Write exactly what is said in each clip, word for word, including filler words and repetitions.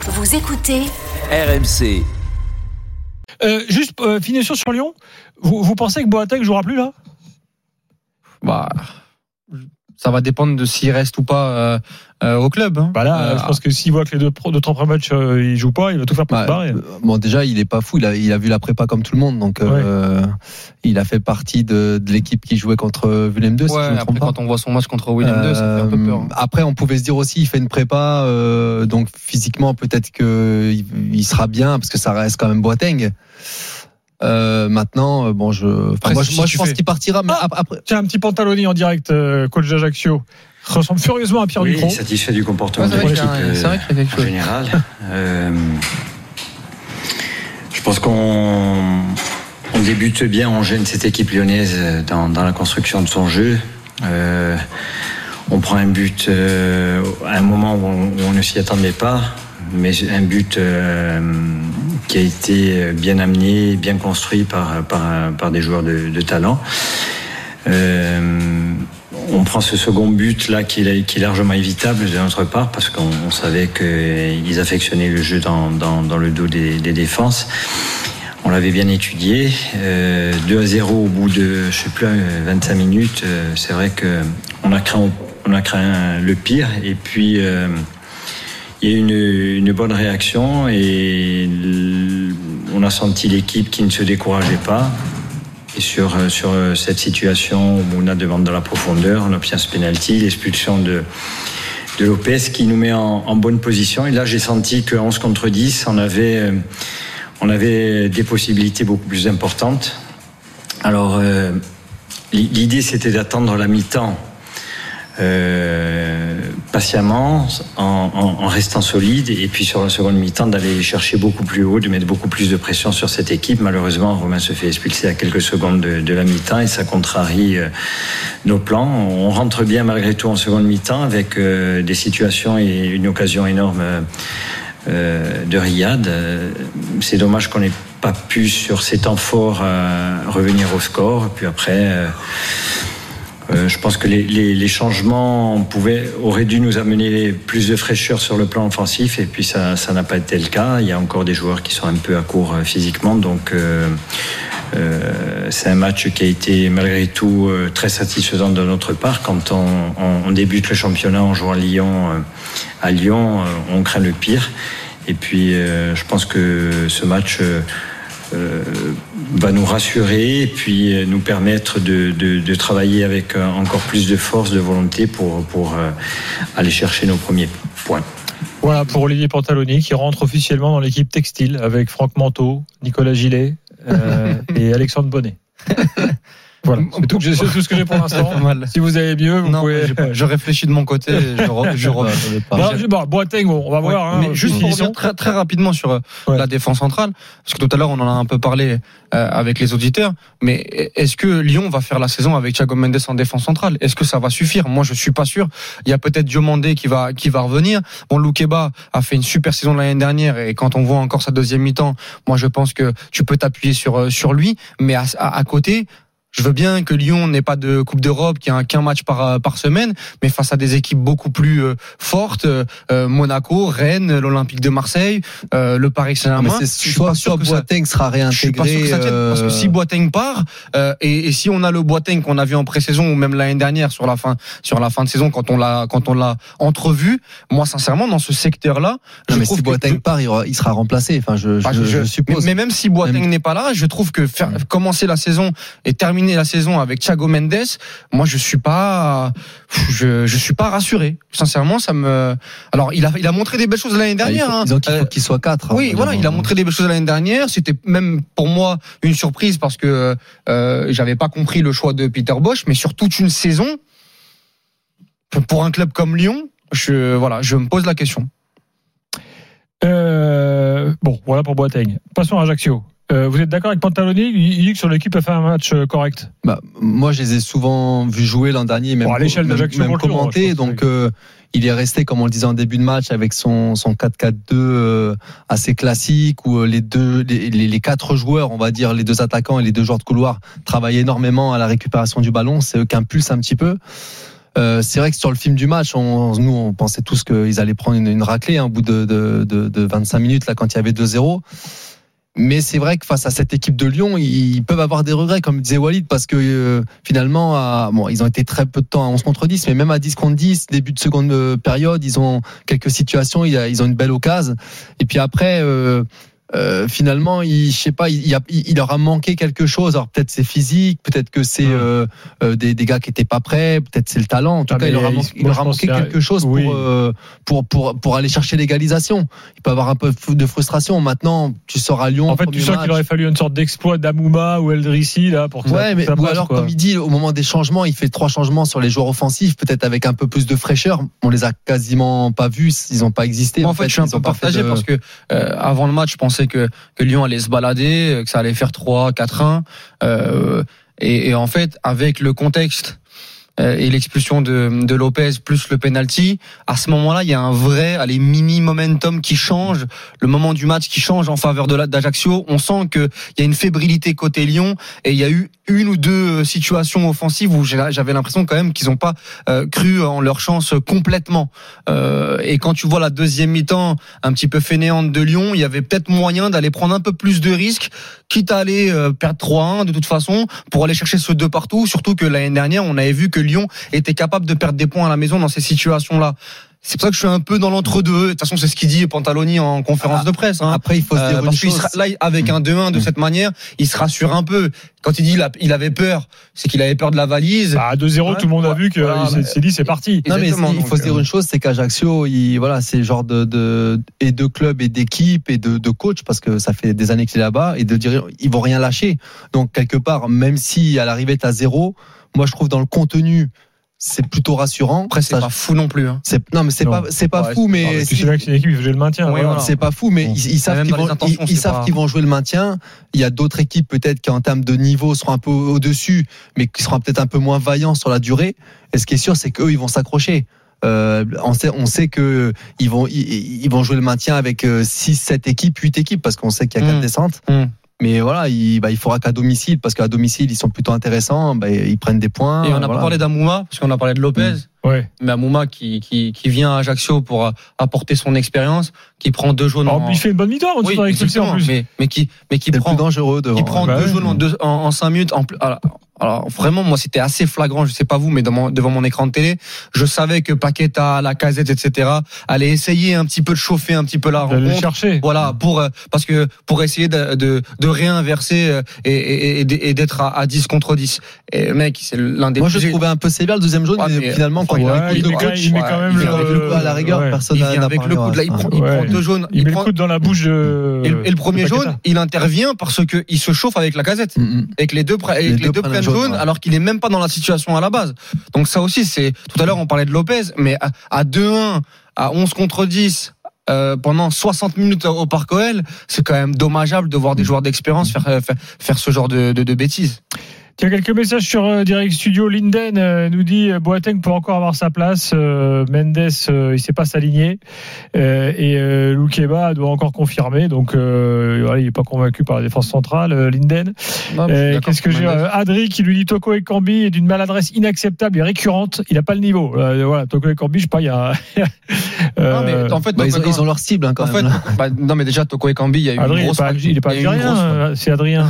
Vous écoutez R M C. Euh, juste euh, finition sur Lyon. Vous, vous pensez que Boateng ne jouera plus là ? Bah, ça va dépendre de s'il reste ou pas euh, euh, au club. Hein. Bah là, euh, je pense que s'il voit que les deux, deux trois premiers matchs euh, il joue pas, il va tout faire pour bah, se barrer. Bon, déjà, il est pas fou. Il a, il a vu la prépa comme tout le monde, donc euh, ouais. il a fait partie de, de l'équipe qui jouait contre Willem deux. Ouais, si je me après trompe pas. quand on voit son match contre Willem deux, euh, ça fait un peu peur. Hein. Après, on pouvait se dire aussi, il fait une prépa, euh, donc physiquement peut-être que il, il sera bien parce que ça reste quand même Boateng. Euh, maintenant, bon, je, enfin, moi, si moi, je pense fais... qu'il partira. Mais ah, après, tiens, un petit Pantaloni en direct, euh, coach d'Ajaccio. Ressemble furieusement à Pierre oui, Ducrot. Satisfait du comportement ouais, de l'équipe euh, en général. euh, je pense qu'on on débute bien, on gêne cette équipe lyonnaise dans, dans la construction de son jeu. Euh, on prend un but euh, à un moment où on, où on ne s'y attendait pas, mais un but euh, qui a été bien amené, bien construit par, par, par des joueurs de, de talent. Euh, on prend ce second but là qui est, qui est largement évitable de notre part parce qu'on on savait qu'ils affectionnaient le jeu dans, dans, dans le dos des, des défenses. On l'avait bien étudié. Euh, deux à zéro au bout de, je sais plus, vingt-cinq minutes. Euh, c'est vrai qu'on a craint, on a craint le pire. Et puis, euh, il y a eu une, une bonne réaction et on a senti l'équipe qui ne se décourageait pas. Et sur, sur cette situation où on a demande dans la profondeur, on obtient ce penalty, l'expulsion de, de Lopez qui nous met en, en bonne position. Et là, j'ai senti que onze contre dix, on avait, on avait des possibilités beaucoup plus importantes. Alors, euh, l'idée, c'était d'attendre la mi-temps euh, patiemment, en, en, en restant solide, et puis sur la seconde mi-temps, d'aller chercher beaucoup plus haut, de mettre beaucoup plus de pression sur cette équipe. Malheureusement, Romain se fait expulser à quelques secondes de, de la mi-temps, et ça contrarie euh, nos plans. On rentre bien malgré tout en seconde mi-temps, avec euh, des situations et une occasion énorme euh, de Riyad. C'est dommage qu'on n'ait pas pu, sur ces temps forts, euh, revenir au score. Puis après... Euh, Euh, je pense que les, les, les changements pouvaient, auraient dû nous amener plus de fraîcheur sur le plan offensif, et puis ça, ça n'a pas été le cas. Il y a encore des joueurs qui sont un peu à court physiquement, donc euh, euh, c'est un match qui a été malgré tout euh, très satisfaisant de notre part. Quand on, on, on débute le championnat en jouant à Lyon, euh, à Lyon, euh, on craint le pire. Et puis euh, je pense que ce match euh, Euh, va nous rassurer et puis nous permettre de, de, de travailler avec encore plus de force, de volonté pour, pour euh, aller chercher nos premiers points. Voilà pour Olivier Pantaloni qui rentre officiellement dans l'équipe textile avec Franck Manteau, Nicolas Gillet euh, et Alexandre Bonnet. Voilà, c'est tout, c'est tout ce que j'ai pour l'instant. Si vous avez mieux, vous non, pouvez. Je, je réfléchis de mon côté. Je, re, je re... bon, bon, Boateng, on va voir. Ouais, hein, mais juste pour dire très, très rapidement sur ouais. la défense centrale, parce que tout à l'heure on en a un peu parlé euh, avec les auditeurs. Mais est-ce que Lyon va faire la saison avec Thiago Mendes en défense centrale ? Est-ce que ça va suffire ? Moi, je suis pas sûr. Il y a peut-être Diomandé qui va qui va revenir. Bon, Loukeba a fait une super saison l'année dernière, et quand on voit encore sa deuxième mi-temps, moi je pense que tu peux t'appuyer sur sur lui. Mais à, à, à côté. Je veux bien que Lyon n'ait pas de Coupe d'Europe, qu'il y ait qu'un match par par semaine, mais face à des équipes beaucoup plus euh, fortes, euh, Monaco, Rennes, l'Olympique de Marseille, euh, le Paris Saint-Germain. Je suis pas sûr que Boateng sera réintégré. Je suis pas sûr que ça tienne, parce que si Boateng part euh, et, et si on a le Boateng qu'on a vu en pré-saison ou même l'année dernière sur la fin sur la fin de saison quand on l'a quand on l'a entrevu, moi sincèrement dans ce secteur-là, je non, mais trouve si que Boateng part, il, il sera remplacé. Enfin, je, bah, je, je, je suppose. Mais, mais même si Boateng même... n'est pas là, je trouve que faire mmh. commencer la saison et terminer la saison avec Thiago Mendes, moi je suis pas, je je suis pas rassuré. Sincèrement, ça me. Alors il a il a montré des belles choses l'année dernière. Ah, il faut, hein. Il faut qu'il soit quatre. Oui, hein, voilà, il a montré des belles choses l'année dernière. C'était même pour moi une surprise parce que euh, j'avais pas compris le choix de Peter Bosz, mais sur toute une saison, pour un club comme Lyon, je voilà, je me pose la question. Euh, bon, voilà pour Boateng. Passons à Ajaccio. Euh, vous êtes d'accord avec Pantaloni ? Il dit que sur l'équipe a fait un match correct. Bah, moi, je les ai souvent vus jouer l'an dernier, même, bon, à l'échelle même, même commenter. Hein, donc, euh, il est resté, comme on le disait en début de match, avec son, son quatre quatre deux euh, assez classique, où les deux, les, les, les quatre joueurs, on va dire, les deux attaquants et les deux joueurs de couloir, travaillent énormément à la récupération du ballon. C'est eux qui impulsent un petit peu. Euh, c'est vrai que sur le film du match, on, nous on pensait tous qu'ils allaient prendre une, une raclée hein, au bout de, de, de, de vingt-cinq minutes là quand il y avait deux zéro. Mais c'est vrai que face à cette équipe de Lyon, ils peuvent avoir des regrets, comme disait Walid, parce que euh, finalement, à, bon, ils ont été très peu de temps à onze contre dix, mais même à dix contre dix, début de seconde période, ils ont quelques situations, ils ont une belle occasion. Et puis après, euh, euh, finalement, il, je sais pas, il, il, a, il leur a manqué quelque chose. Alors peut-être c'est physique, peut-être que c'est euh, euh, des, des gars qui étaient pas prêts, peut-être c'est le talent. En tout ah cas, il leur a, man- il leur a manqué quelque chose oui. pour, euh, pour pour pour aller chercher l'égalisation. Il peut avoir un peu de frustration. Maintenant, tu sors à Lyon. En fait, tu sens match. Qu'il aurait fallu une sorte d'exploit d'Amouma ou Eldrissi là pour que ouais, ça, mais ça ou passe, alors quoi. Comme il dit, au moment des changements, il fait trois changements sur les joueurs offensifs, peut-être avec un peu plus de fraîcheur. On les a quasiment pas vus, ils ont pas existé. Moi, en, en fait, fait, je suis un peu partagé de... parce que euh, avant le match, je pensais que que Lyon allait se balader, que ça allait faire trois quatre un euh, et, et en fait avec le contexte euh, et l'expulsion de, de Lopez plus le penalty, à ce moment-là il y a un vrai allez, mini momentum qui change, le moment du match qui change en faveur de d'Ajaccio. On sent que il y a une fébrilité côté Lyon et il y a eu une ou deux situations offensives où j'avais l'impression quand même qu'ils n'ont pas euh, cru en leur chance complètement. Euh, et quand tu vois la deuxième mi-temps un petit peu fainéante de Lyon, il y avait peut-être moyen d'aller prendre un peu plus de risques, quitte à aller euh, perdre trois un de toute façon, pour aller chercher ce deux partout. Surtout que l'année dernière, on avait vu que Lyon était capable de perdre des points à la maison dans ces situations-là. C'est pour ça que je suis un peu dans l'entre-deux. De toute façon, c'est ce qu'il dit Pantaloni en conférence ah, de presse. Hein. Après, il faut se dire euh, une chose. Sera, là, avec un deux un de cette manière, il se rassure un peu. Quand il dit il, a, il avait peur, c'est qu'il avait peur de la valise. À bah, deux zéro, ouais, tout le monde a vu que voilà, il s'est dit c'est parti. Non, mais il faut se dire une chose, c'est qu'Ajaccio, il, voilà, c'est le genre de, de, et de club et d'équipe et de, de coach, parce que ça fait des années qu'il est là-bas, et de dire, ils vont rien lâcher. Donc, quelque part, même si à l'arrivée t'as zéro, moi, je trouve dans le contenu, c'est plutôt rassurant. Après, c'est ça, pas fou non plus. Hein. C'est, non, mais c'est non. pas, c'est pas ouais, fou, mais. mais tu sais bien que c'est une équipe qui faisait le maintien. Oui, voilà. C'est pas fou, mais bon. ils, ils savent qu'ils vont, ils, ils savent pas... qu'ils vont jouer le maintien. Il y a d'autres équipes, peut-être, qui en termes de niveau seront un peu au-dessus, mais qui seront peut-être un peu moins vaillants sur la durée. Et ce qui est sûr, c'est qu'eux, ils vont s'accrocher. Euh, on sait, on sait que ils vont, ils, ils vont jouer le maintien avec six, sept équipes, huit équipes, parce qu'on sait qu'il y a quatre mmh. descentes. Mmh. Mais voilà, il, bah, il faudra qu'à domicile, parce qu'à domicile, ils sont plutôt intéressants, bah, ils prennent des points. Et on n'a voilà. pas parlé d'Amouma, parce qu'on a parlé de Lopez. Mmh. Ouais. Mais Amouma qui, qui, qui vient à Ajaccio pour apporter son expérience, qui prend deux jaunes. Alors, en... Il fait une bonne mi-temps, on oui, avec expulsé en plus. Mais, mais qui, mais qui c'est prend, le plus dangereux devant. Qui prend bah deux ouais. jaunes en, deux, en, en cinq minutes. En, alors, alors, vraiment, moi, c'était assez flagrant. Je sais pas vous, mais devant mon, devant mon écran de télé, je savais que Paqueta, Lacazette, et cetera, allaient essayer un petit peu de chauffer un petit peu la rencontre. Chercher. Voilà, pour, parce que, pour essayer de, de, de réinverser et, et, et, et d'être à, à dix contre dix. Et mec, c'est l'un des Moi, plus... je trouvais un peu sévère le deuxième jaune, ouais, mais, mais finalement, quand ouais, il a il, met, coach, il met quand même il le, le coup à la rigueur, ouais. personne il vient n'a avec le coup de là, il prend, il ouais. prend deux jaunes. Il, il met prend... le coude dans la bouche de... Et, et le premier jaune, il intervient parce que il se chauffe avec Lacazette. Mm-hmm. Et que les deux, avec les, les deux, deux prennent jaune, ouais. alors qu'il est même pas dans la situation à la base. Donc ça aussi, c'est, tout à l'heure, on parlait de Lopez, mais à, à deux un, à onze contre dix, Euh, pendant soixante minutes au Parc O L, c'est quand même dommageable de voir des joueurs d'expérience faire, faire, faire ce genre de, de, de bêtises. Tiens, quelques messages sur euh, Direct Studio. Linden euh, nous dit euh, Boateng peut encore avoir sa place. Euh, Mendes, euh, il sait pas s'aligner. Euh, et euh, Loukeba doit encore confirmer. Donc, euh, voilà, il est pas convaincu par la défense centrale. Euh, Linden. Non, euh, qu'est-ce que j'ai euh, Adri qui lui dit Toko Ekambi est d'une maladresse inacceptable et récurrente. Il a pas le niveau. Euh, voilà, Toko Ekambi, je sais pas, il y a. euh, non, mais en fait, bah, ils, ont, ils ont leur cible hein, quand en même. Fait, bah, non, mais déjà Toko Ekambi, il y a eu Adri, une grosse. Il est pas, il est pas algérien. Euh, c'est Adrien.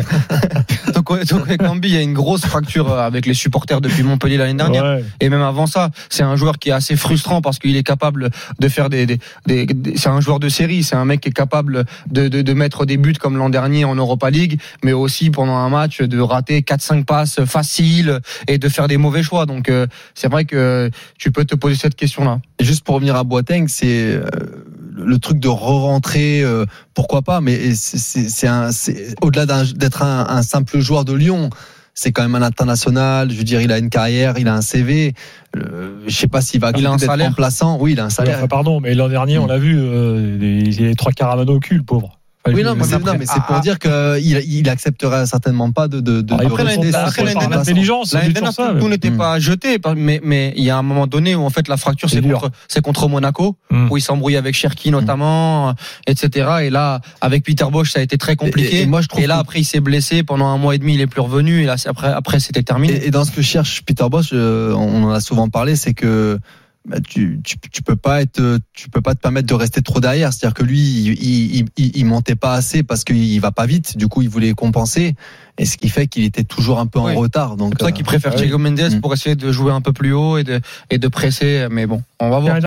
Toko, Toko Ekambi, il y a une grosse fracture avec les supporters depuis Montpellier l'année dernière. Ouais. Et même avant ça, c'est un joueur qui est assez frustrant parce qu'il est capable de faire des, des, des, des c'est un joueur de série, c'est un mec qui est capable de, de, de mettre des buts comme l'an dernier en Europa League, mais aussi pendant un match de rater quatre cinq passes faciles et de faire des mauvais choix. Donc euh, c'est vrai que tu peux te poser cette question-là. Et juste pour revenir à Boateng, c'est euh, le truc de re-rentrer, euh, pourquoi pas, mais c'est, c'est, c'est, un, c'est au-delà d'un, d'être un, un simple joueur de Lyon. C'est quand même un international. Je veux dire, il a une carrière, il a un C V. Euh, je sais pas s'il va il a un d'être salaire. remplaçant. Oui, il a un salaire. Enfin, pardon, mais l'an dernier, mmh. on l'a vu, euh, il est trois quarts à mano au cul, le pauvre. Oui, non, mais c'est, non, mais c'est pour ah, dire qu'il il accepterait certainement pas de, de, de, après, de rester après, l'intelligence. L'année dernière, tout n'était mmh. pas jeté, mais, mais il y a un moment donné où, en fait, la fracture, c'est, c'est, contre, c'est contre Monaco, mmh. où il s'embrouille avec Cherki, notamment, mmh. et cetera. Et là, avec Peter Bosz, ça a été très compliqué. Et, et, moi, je trouve et là, après, il s'est blessé pendant un mois et demi, il est plus revenu, et là, c'est après, après, c'était terminé. Et, et dans ce que cherche Peter Bosz, euh, on en a souvent parlé, c'est que, Bah, tu, tu tu peux pas être tu peux pas te permettre de rester trop derrière, c'est-à-dire que lui il il, il, il montait pas assez parce qu'il va pas vite, du coup il voulait compenser, et ce qui fait qu'il était toujours un peu oui. en retard, donc c'est pour ça qu'il préfère euh, Thiago Mendes oui. pour essayer de jouer un peu plus haut et de et de presser, mais bon, on va voir.